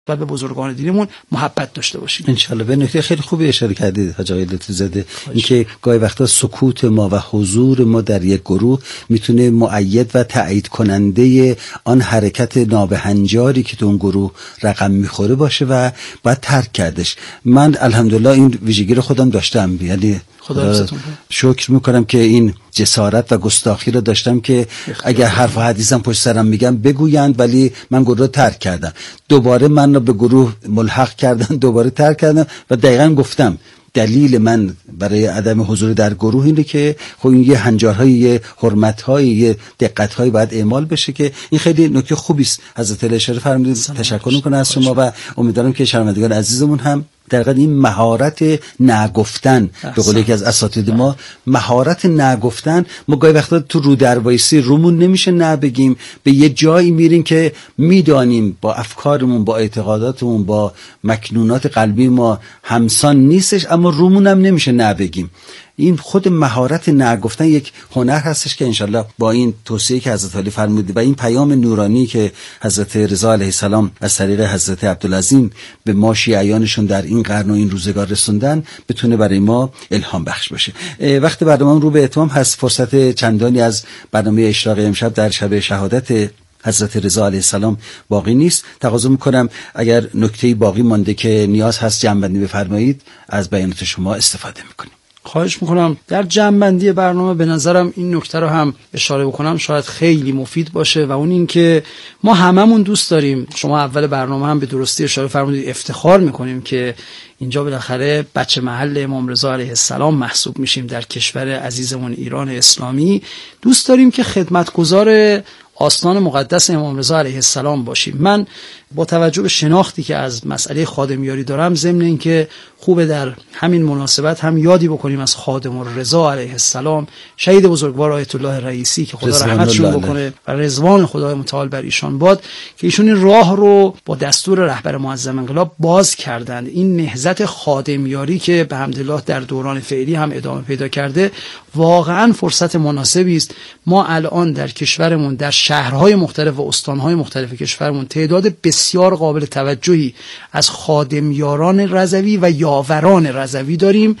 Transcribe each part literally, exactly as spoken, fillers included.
و به بزرگان دینمون محبت داشته باشیم ان شاء الله. به نکته خیلی خوبی اشاره کردید حاج آقای لطفی زاده، اینکه گاهی وقتا سکوت ما و حضور ما در یک گروه میتونه مؤید و تایید کننده آن حرکت نابهنجاری که تو اون گروه رقم میخوره باشه و باید ترک کردش. من الحمدلله این ویژگی رو خودم داشتم، یعنی خدا شکر میکنم که این جسارت و گستاخی رو داشتم که اگر حرف و حدیثم پشت سرم میگم بگویند، ولی من گروه رو ترک کردم. دوباره من رو به گروه ملحق کردن، دوباره ترک کردم و دقیقاً گفتم دلیل من برای عدم حضور در گروه اینه که خب این یه هنجارهای، یه حرمت‌های، یه دقت‌های باید اعمال بشه که این خیلی نکته خوبی است. حضرت علی اشاره فرمودید. تشکر می‌کنم از شما و امیدوارم که شنوندگان عزیزمون هم در واقع این مهارت نگفتن، به قول یکی از اساتید ما، مهارت نگفتن. ما گاهی وقتا تو رو در وایسی رومون نمیشه نه بگیم، به یه جایی میریم که میدانیم با افکارمون، با اعتقاداتمون، با مکنونات قلبی ما همسان نیستش، اما رومون هم نمیشه نه بگیم. این خود مهارت نگفتن یک هنر هستش که انشالله با این توصیه که حضرت علی فرمودید و این پیام نورانی که حضرت رضا علیه السلام از طریق حضرت عبدالعظیم به ما شیعیانشون در این قرن و این روزگار رسوندن بتونه برای ما الهام بخش باشه. وقت برنامه رو به اتمام هست، فرصت چندانی از برنامه اشراق امشب در شب شهادت حضرت رضا علیه السلام باقی نیست. تقاضا میکنم اگر نکته‌ای باقی مانده که نیاز هست جمع‌بندی بفرمایید، از بیانات شما استفاده میکنیم. خواهش میکنم. در جمع‌بندی برنامه به نظرم این نکته رو هم اشاره بکنم، شاید خیلی مفید باشه، و اون این که ما هممون دوست داریم، شما اول برنامه هم به درستی اشاره فرمودید، افتخار میکنیم که اینجا بالاخره بچه محل امام رضا علیه السلام محسوب میشیم در کشور عزیزمون ایران اسلامی. دوست داریم که خدمتگزار آستان مقدس امام رضا علیه السلام باشیم. من با توجه به شناختی که از مسئله خادمیاری دارم، ضمن این که خوبه در همین مناسبت هم یادی بکنیم از خادم الرضا علیه السلام، شهید بزرگوار آیت الله رئیسی که خدا رحمتشون بکنه و رضوان خدای متعال بر ایشان باد، که ایشون این راه رو با دستور رهبر معظم انقلاب باز کردند. این نهضت خادمیاری که به حمدالله در دوران فعلی هم ادامه پیدا کرده واقعا فرصت مناسبی است. ما الان در کشورمون، در شهرهای مختلف و استانهای مختلف کشورمون، تعداد بسیار قابل توجهی از خادمیاران رضوی و یاوران رضوی داریم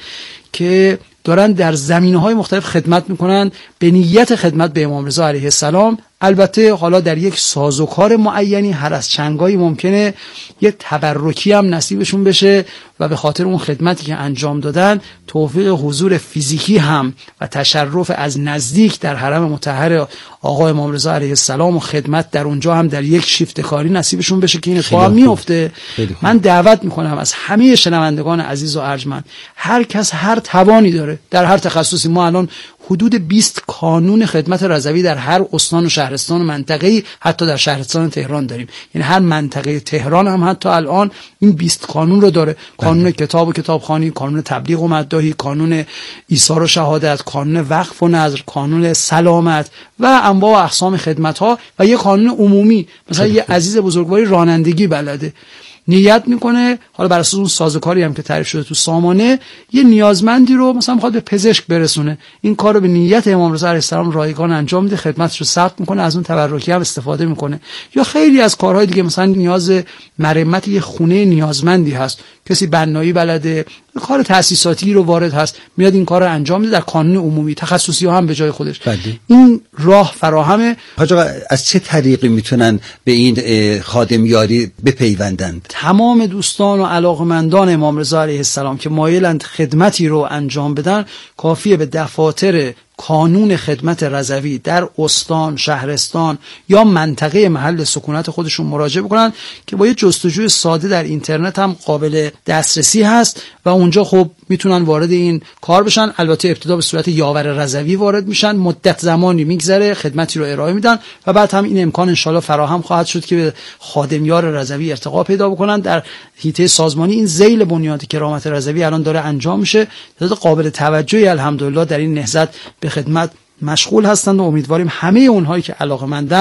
که دارن در زمینه‌های مختلف خدمت میکنن به نیت خدمت به امام رضا علیه السلام. البته حالا در یک سازوکار معینی هر از چنگایی ممکنه یه تبرکی هم نصیبشون بشه و به خاطر اون خدمتی که انجام دادن توفیق حضور فیزیکی هم و تشرف از نزدیک در حرم مطهر آقا امام رضا علیه السلام و خدمت در اونجا هم در یک شیفت کاری نصیبشون بشه که این اتفاق میفته. من دعوت میکنم از همه شنوندگان عزیز و ارجمند، هر کس هر توانی داره در هر تخصصی. ما الان حدود بیست کانون خدمت رضوی در هر استان و شهرستان و منطقه‌ای، حتی در شهرستان تهران داریم. یعنی هر منطقه تهران هم حتی الان این بیست کانون رو داره. کانون کتاب و کتابخوانی، کانون تبلیغ و مداحی، کانون ایثار و شهادت، کانون وقف و نذر، کانون سلامت و انواع و اقسام خدمت‌ها، و یک کانون عمومی. مثلا یه عزیز بزرگواری رانندگی بلده، نیت میکنه حالا بر اساس اون سازوکاری هم که تعریف شده تو سامانه، یه نیازمندی رو مثلا میخواد به پزشک برسونه، این کار رو به نیت امام رضا علیه السلام رایگان انجام میده، خدمتش رو ثبت میکنه، از اون تبرکی هم استفاده میکنه. یا خیلی از کارهای دیگه، مثلا نیاز مرمت یه خونه نیازمندی هست، کسی بنایی بلده، کار تأسیساتی رو وارد هست، میاد این کار رو انجام میده در کانون عمومی. تخصصی ها هم به جای خودش. بله. این راه فراهمه. حاج آقا از چه طریقی میتونن به این خادمیاری بپیوندند؟ تمام دوستان و علاقمندان امام رضا علیه السلام که مایلند خدمتی رو انجام بدن، کافیه به دفاتر کانون خدمت رضوی در استان، شهرستان یا منطقه محل سکونت خودشون مراجعه بکنن که با یه جستجوی ساده در اینترنت هم قابل دسترسی هست و اونجا خب میتونن وارد این کار بشن. البته ابتدا به صورت یاور رضوی وارد میشن، مدت زمانی میگذره، خدمتی رو ارائه میدن و بعد هم این امکان انشالله فراهم خواهد شد که به خادمیار رضوی ارتقا پیدا بکنن. در حیطه سازمانی این ذیل بنیاد کرامت رضوی الان داره انجام میشه. تعداد قابل توجهی الحمدلله در این نهضت به خدمت مشغول هستند و امیدواریم همه اونهایی که علاقه‌مندن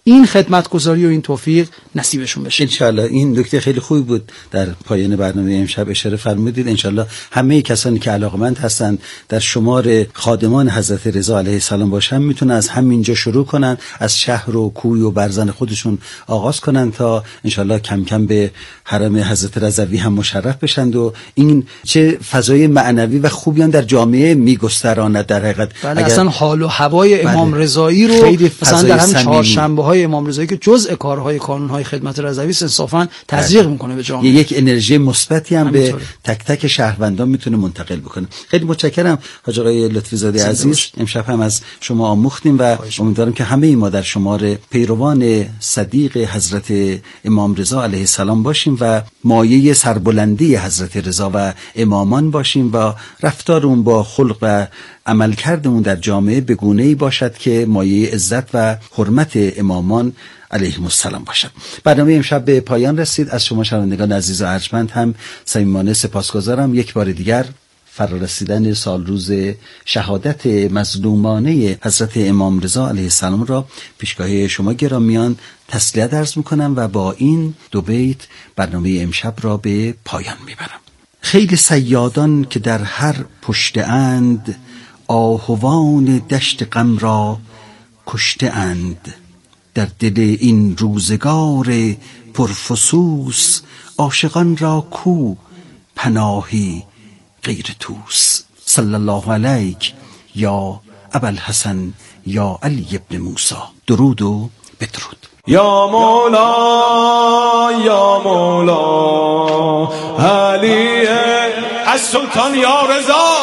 این خدمتگزاری و این توفیق نصیبشون بشه انشالله. این نکته خیلی خوبی بود در پایان برنامه امشب اشاره فرمودید. انشالله همه کسانی که علاقمند هستند در شمار خادمان حضرت رضا علیه السلام باشن میتونن از همینجا شروع کنن، از شهر و کوی و برزن خودشون آغاز کنن تا انشالله کم کم به حرم حضرت رضوی هم مشرف بشند و این چه فضای معنوی و خوبی هم در جامعه میگستراند در حقیقت. بله اگر... اصلا حال و هوای امام بله. رضایی رو مثلا در همین چهارشنبه های امام رضایی که جزء کارهای کانونهای خدمت رضوی است انصافا تزریق میکنه به جامعه، یک انرژی مثبتی هم به تک تک شهروندان میتونه منتقل بکنه. خیلی متشکرم حاج آقای لطفی زاده عزیز، امشب هم از شما آموختیم و امیدوارم که همه ما در شمار پیروان صدیق حضرت امام رضا علیه السلام باشیم و مایه سربلندی حضرت رضا و امامان باشیم و رفتارمون با خلق و عملکردمون در جامعه به گونه‌ای باشد که مایه عزت و حرمت امامان علیهم السلام باشد. برنامه امشب به پایان رسید. از شما شنوندگان عزیز و ارجمند هم صمیمانه سپاسگزارم. یک بار دیگر فرارسیدن سال روز شهادت مظلومانه حضرت امام رضا علیه السلام را پیشگاه شما گرامیان تسلیت عرض میکنم و با این دو بیت برنامه امشب را به پایان میبرم. خیلی صیادان که در هر پشته اند، آهوان دشت غم را کشته اند. در دل این روزگار پرفسوس، عاشقان را کو پناهی غیر توس. صلی الله علیک یا ابوالحسن یا علی ابن موسی. درود و بدرود. یا مولا یا مولا علی از سلطان یا رضا.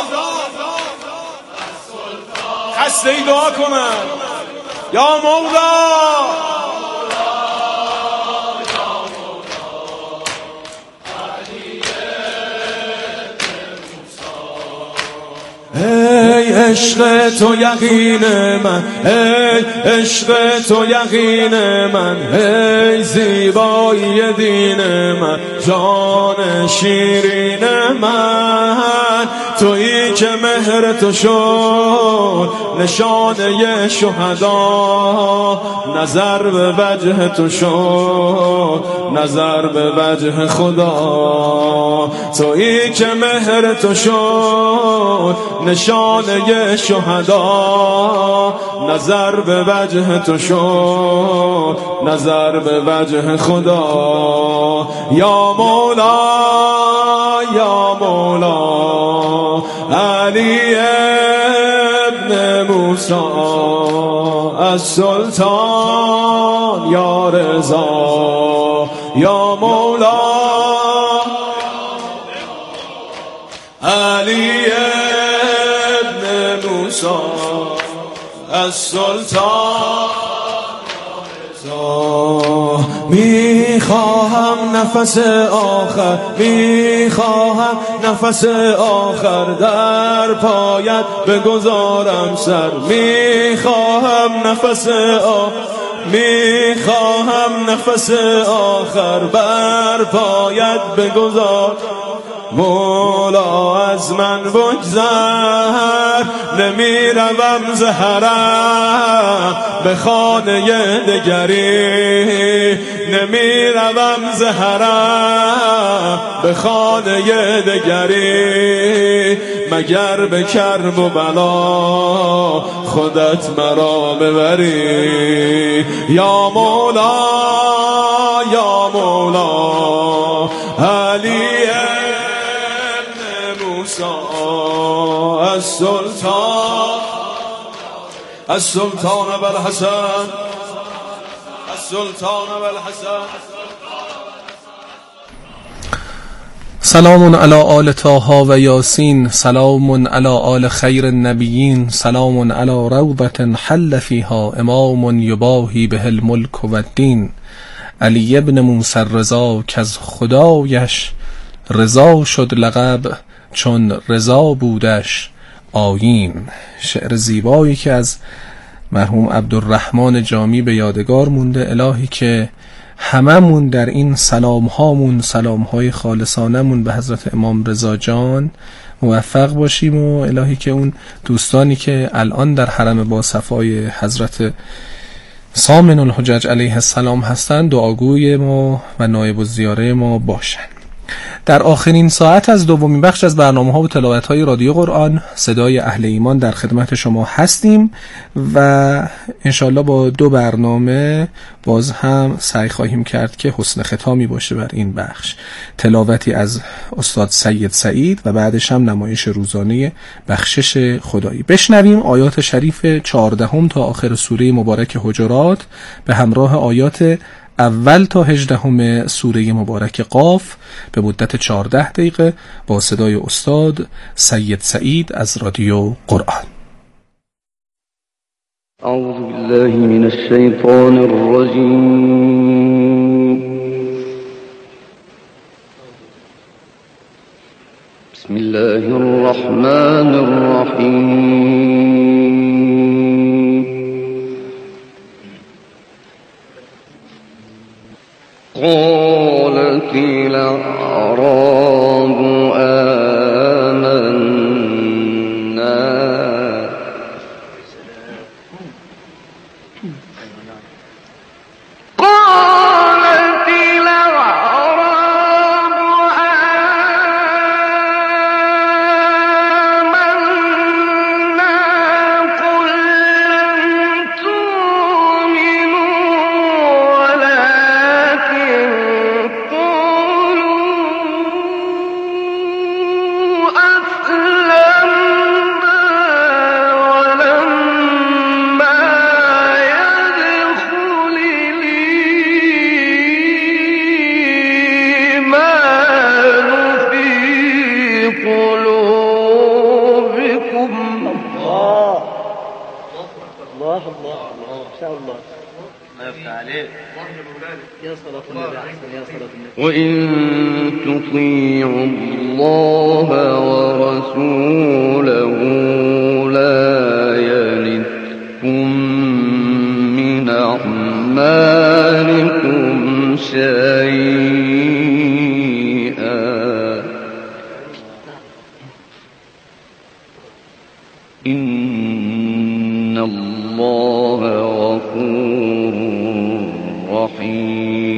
خسته ای دعا کنم یا مولا. ای عشق تو یقین من، ای عشق تو یقین من، ای زیبایی دین من، جان شیرین من. تویی که مهر تو شد نشانه شهدا، نظر به وجه تو شد نظر به وجه خدا. تویی که مهر تو شد نشانه شهدا، نظر به وجه تو شد نظر به وجه خدا. یا مولا یا مولا علی ابن موسی از سلطان یا رضا. یا مولا علی ابن موسی از سلطان میخواهم نفس آخر، میخواهم نفس آخر در پایت بگذارم سر. میخواهم نفس آخر، میخواهم نفس آخر بر پایت بگذار. مولا از من بگذر، نمی روم ز حرم به خانه دگری. نمی روم ز حرم به خانه دگری، مگر به کرب و بلا خودت مرا ببری. یا مولا یا مولا علی از سلطان از سلطان ابوالحسن از سلطان ابوالحسن. سلام علی آل طه و یاسین، سلام علی آل خیر النبیین، سلام علی روضة حل فیها امام یباهی به الملک و الدین. علی ابن موسی رضا که از خدایش رضا شد لقب، چون رضا بودش آیین. شعر زیبایی که از مرحوم عبدالرحمن جامی به یادگار مونده. الهی که هممون در این سلام هامون، سلام های خالصانمون به حضرت امام رضا جان موفق باشیم و الهی که اون دوستانی که الان در حرم با صفای حضرت سامن الحجج علیه السلام هستند دعاگوی ما و نایب الزیاره ما باشند. در آخرین ساعت از دومین بخش از برنامه‌ها و تلاوت‌های رادیو قرآن صدای اهل ایمان در خدمت شما هستیم و انشالله با دو برنامه باز هم سعی خواهیم کرد که حسن ختامی باشه بر این بخش. تلاوتی از استاد سید سعید و بعدش هم نمایش روزانه بخشش خدایی. بشنویم آیات شریف چهاردهم تا آخر سوره مبارک حجرات به همراه آیات اول تا هجدهم سوره مبارک قاف به مدت چهارده دقیقه با صدای استاد سید سعید از رادیو قرآن. اعوذ بالله من الشیطان الرجیم. بسم الله الرحمن الرحیم. قالت الأعراب آمنا قالت الأعراب آمنا قل لم تؤمنوا ولكن وإن تطيعوا الله ورسوله لا يلدكم من أعمالكم شيئا إن الله غفور رحيم.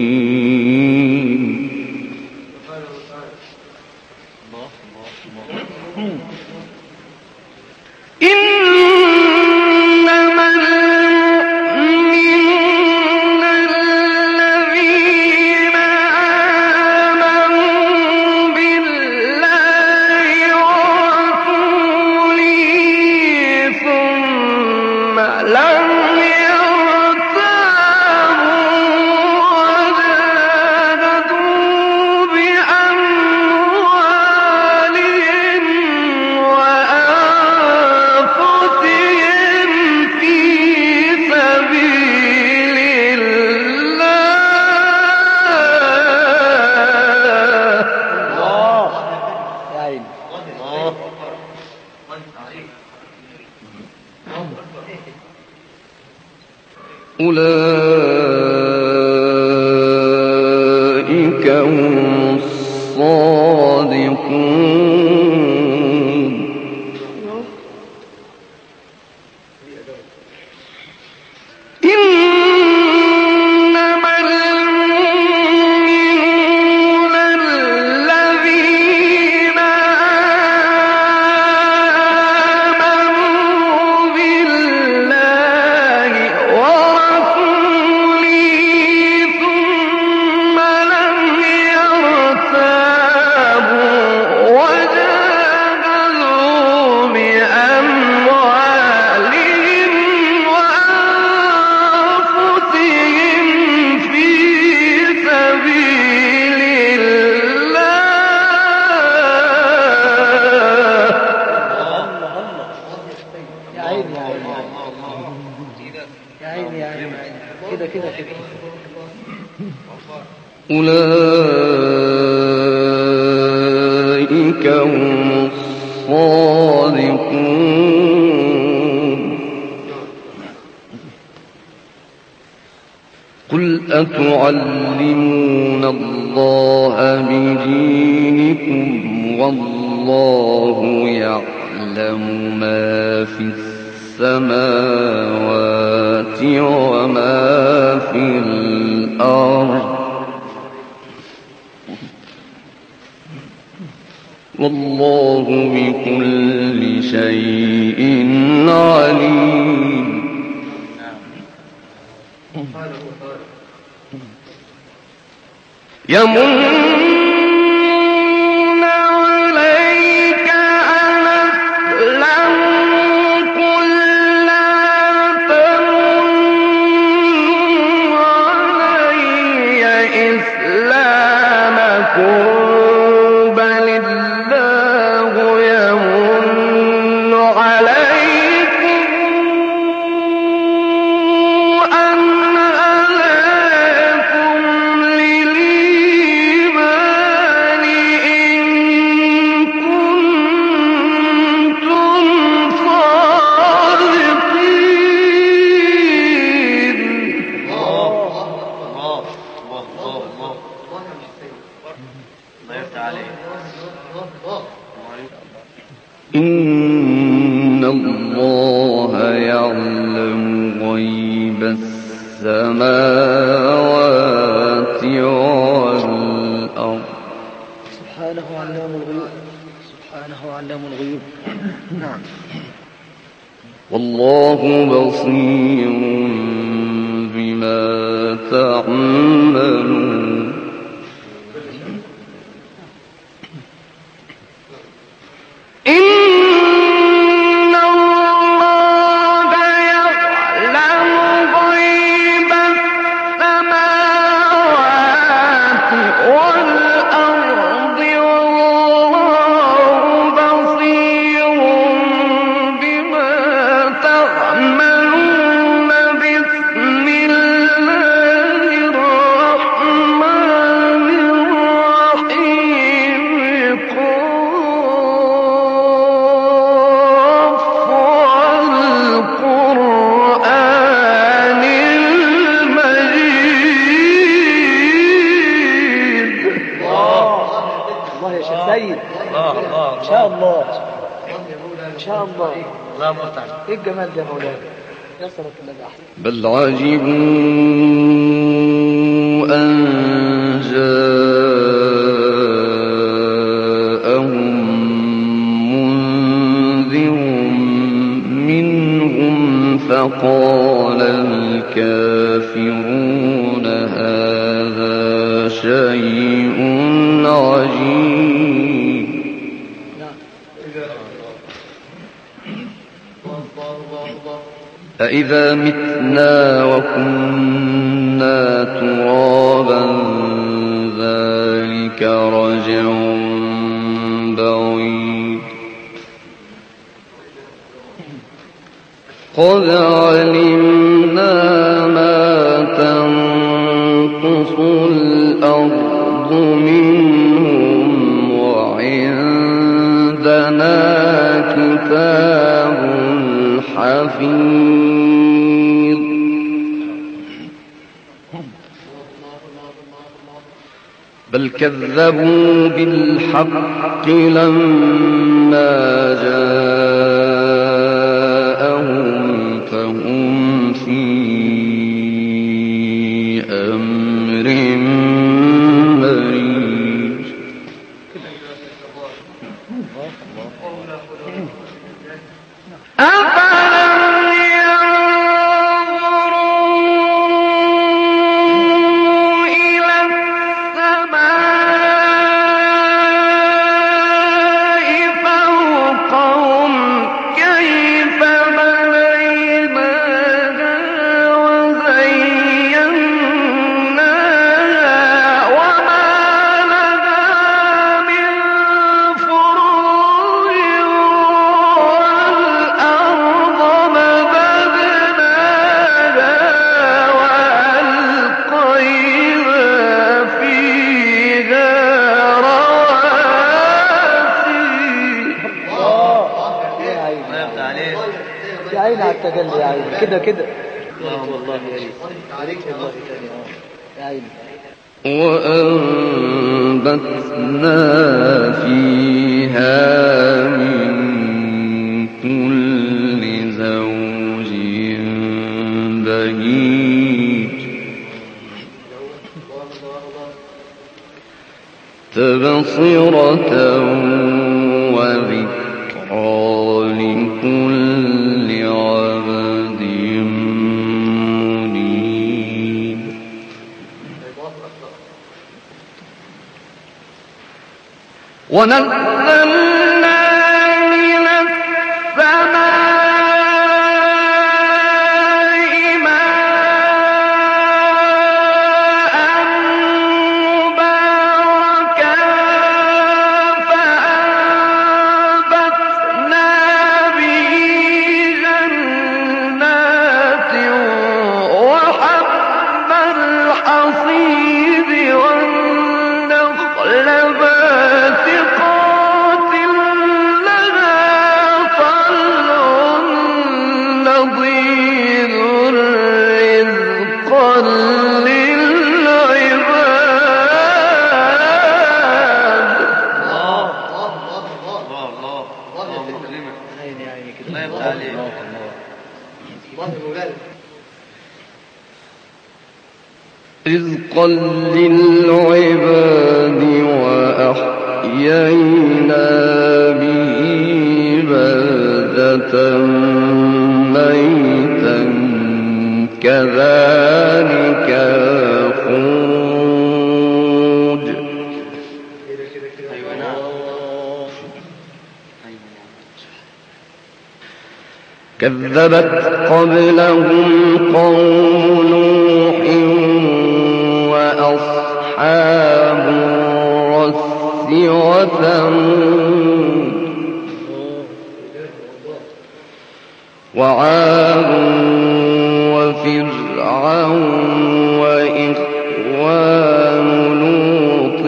أولئك هم الصادقون. إنما المؤمنون الذين آمنوا بالله ورسوله ثم لم يرتابوا وجاهدوا بأموالهم وأنفسهم في سبيل الله. أولئك هم الصادقون. قل أتعلمون الله بدينكم والله يعلم ما في السماوات وما في الأرض والله بكل شيء عليم. يمنون عليك أن أسلموا قل لا تمنوا علي إسلامكم بل الله يمن عليكم أن هداكم للإيمان إن كنتم صادقين. إن الله يعلم غيب السماوات والأرض سبحانه علام الغيوب سبحانه علام الغيوب. نعم. والله بصير بما تعملون. إن الله يعلم غيب السماوات والأرض والله بصير بما تعملون. بسم الله الرحمن الرحيم. قاف والقرآن المجيد. الله يا شيخ سيد. إن شاء الله إن شاء الله. إيه الجمال ده يا مولانا؟ يصلك النجاح. بل عجبوا أن جاءهم منذر منهم فقال الكافرون هذا شيء عجيب. أإذا متنا وكنا ترابا ذلك رجع بعيد. قد علمنا ما تنقص الأرض منهم وعندنا كتاب حفيظ. بل كذبوا بالحق لما جاءهم فهم في أمر مريج. أفلم ينظروا إلى السماء فوقهم كيف بنيناها وزيناها وما لها من فروج والأرض مددناها وألقينا فيها رواسي. يا عيني على التجلي يا عيني كده كده. والله يا ريت عليك والله تاني. يا عيني. وأنبتنا فيها من كل زوج بهيج. تبصرة وذكرى لكل عبد منيب. ونزلنا من السماء ماء مباركا فأنبتنا به جنات وحب الحصيد والنخل باسقات لها طلع نضيد رزقا للعباد. رزقا للعباد وأحيينا به بلدة ميتا كذلك الخروج. كذبت قبلهم قوم نوح وأصحاب الرس وثمود وعاد وفرعون وإخوان لوط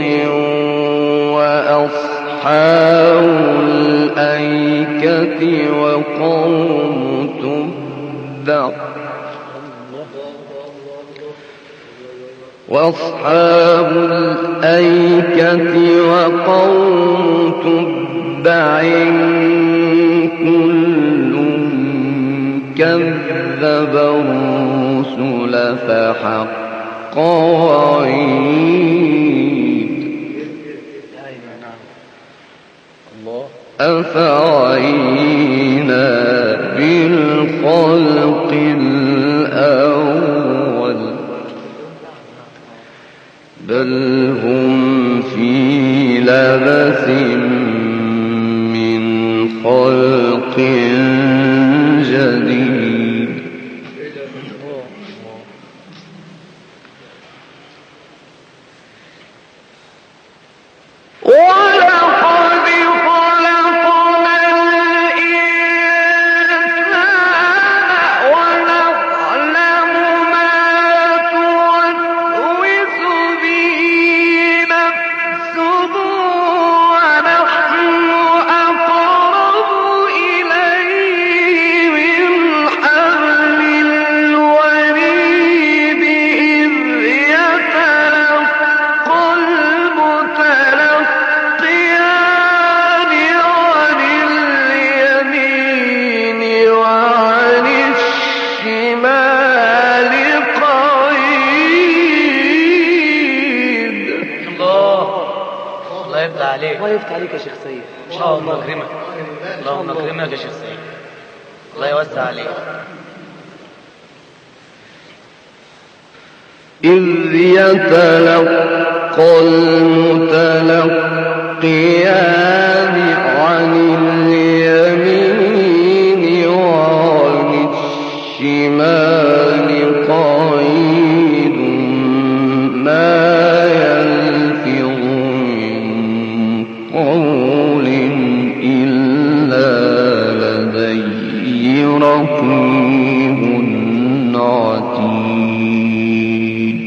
وأصحاب الأيكة وقوم تبع وأصحاب الأيكة وقوم تبع كل كذب الرسل فحق وعيد. أفعينا بالخلق الأول بل هم في لبس من خلق جديد. ولقد خلقنا الإنسان ونعلم ما توسوس به نفسه ونحن أقرب إليه من حبل الوريد إذ يتلقى المتلقيان عن اليمين وعن الشمال قعيد. الله الله يفتح عليك. الله يفتح عليك يا شيخ سيد. اللهم اكرمك. اللهم اكرمك يا شيخ سيد. الله يوسع عليك. إذ يتلقى المتلقيان عن اليمين وعن الشمال قعيد ما يلفظ من قول إلا لديه رقيب عتيد.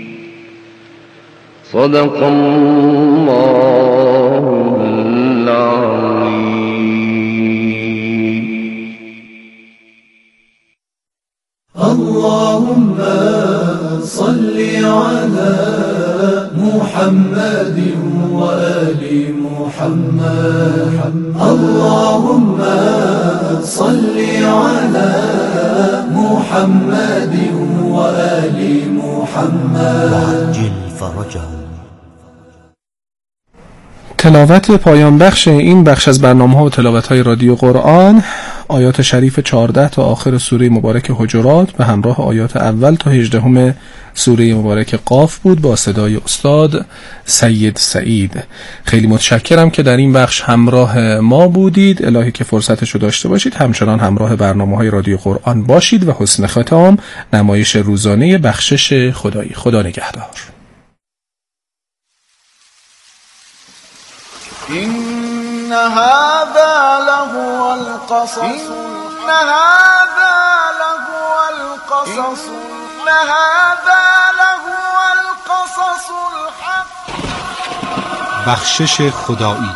صدق الله العظيم. اللهم صل على محمد وآل محمد. اللهم صل على محمد وآل محمد. وعجل فرجهم. تلاوت پایان بخش این بخش از برنامه ها و تلاوت های رادیو قرآن، آیات شریف چهارده تا آخر سوره مبارک حجرات به همراه آیات اول تا هجدهم سوره مبارک قاف بود با صدای استاد سید سعید. خیلی متشکرم که در این بخش همراه ما بودید. الهی که فرصتشو داشته باشید همچنان همراه برنامه های رادیو قرآن باشید و حسن ختام نمایش روزانه بخشش خدایی. خدا نگهدار. إن هذا لهو القصص إن هذا لهو القصص إن هذا لهو القصص الحق. بخشش خدایی.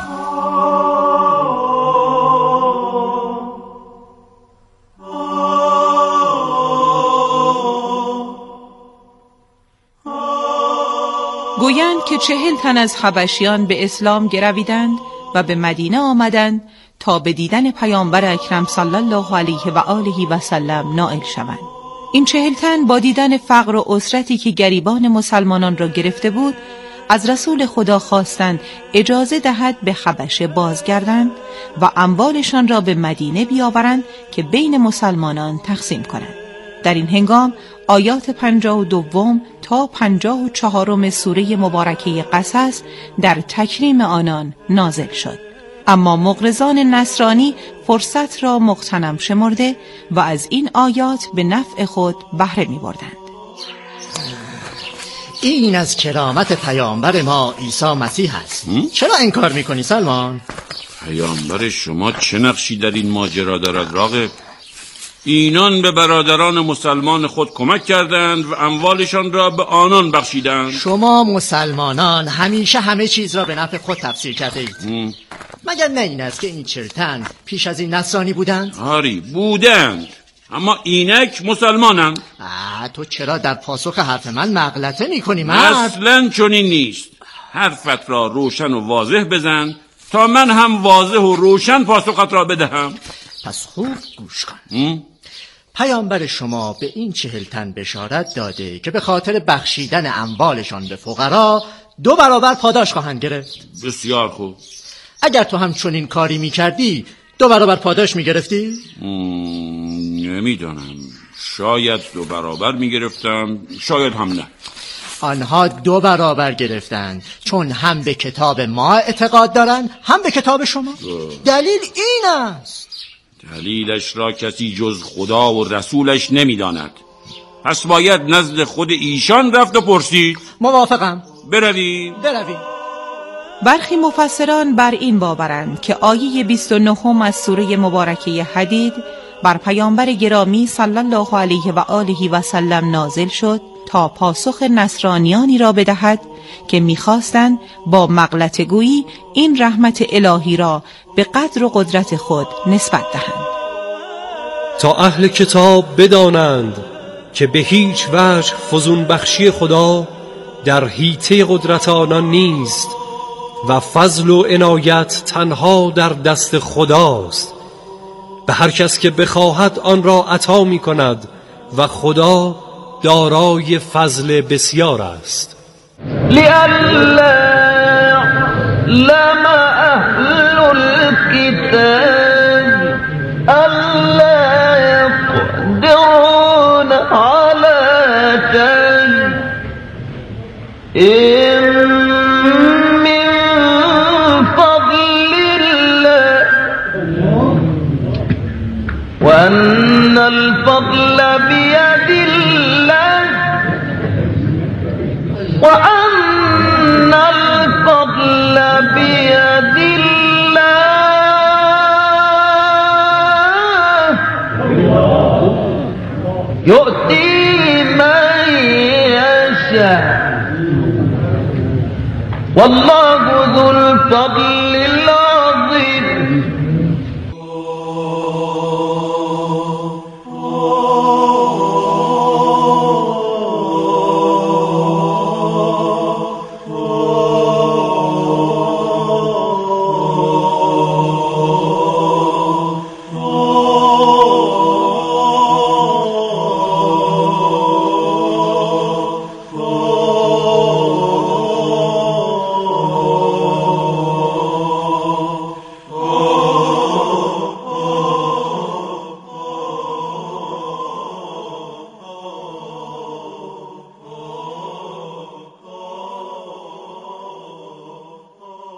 گویند که چهل تن از حبشیان به اسلام گرویدند و به مدینه آمدند تا به دیدن پیامبر اکرم صلی الله علیه و آله و سلم نائل شوند. این چهل تن با دیدن فقر و اسرتی که گریبان مسلمانان را گرفته بود از رسول خدا خواستند اجازه دهد به حبشه بازگردند و اموالشان را به مدینه بیاورند که بین مسلمانان تقسیم کنند. در این هنگام آیات پنجاه و دوم تا پنجاه و چهارم سوره مبارکه قصص در تکریم آنان نازل شد. اما مغرضان نصرانی فرصت را مغتنم شمرده و از این آیات به نفع خود بهره می بردند. این از کرامت پیامبر ما عیسی مسیح است. چرا انکار میکنی سلمان؟ پیامبر شما چه نقشی در این ماجرا دارد راغب؟ اینان به برادران مسلمان خود کمک کردند و اموالشان را به آنان بخشیدند. شما مسلمانان همیشه همه چیز را به نفع خود تفسیر کرده اید. مگر نه این است که این چرتن پیش از این نصرانی بودند؟ آری بودند، اما اینک مسلمانند. آه تو چرا در پاسخ حرف من مغلطه میکنی مرد؟ اصلا چنین نیست. حرفت را روشن و واضح بزن تا من هم واضح و روشن پاسخت را بدهم. پس خوب گوش کن. پیامبر شما به این چهل تن بشارت داده که به خاطر بخشیدن اموالشان به فقرا دو برابر پاداش خواهند گرفت. بسیار خوب. اگر تو هم چنین کاری میکردی دو برابر پاداش میگرفتی؟ نمیدانم، شاید دو برابر میگرفتم، شاید هم نه. آنها دو برابر گرفتند چون هم به کتاب ما اعتقاد دارند هم به کتاب شما. دلیل این است. دلیلش را کسی جز خدا و رسولش نمیداند. پس باید نزد خود ایشان رفت و پرسید. موافقم. برویم برویم. برخی مفسران بر این باورند که آیه بیست و نه از سوره مبارکه حدید بر پیامبر گرامی صلی الله علیه و آله و سلم نازل شد تا پاسخ نصرانیانی را بدهد که می‌خواستند با مغلطه گویی این رحمت الهی را به قدر و قدرت خود نسبت دهند. تا اهل کتاب بدانند که به هیچ وجه فزون بخشی خدا در حیطه قدرت آنان نیست و فضل و عنایت تنها در دست خداست. به هر کس که بخواهد آن را عطا می کند و خدا دارای فضل بسیار است. لئلا لما اهل الكتاب الا يقدرون على شيء من فضل الله وان الفضل بيد الله وأن الفضل بيد الله يؤتي من يشاء والله ذو الفضل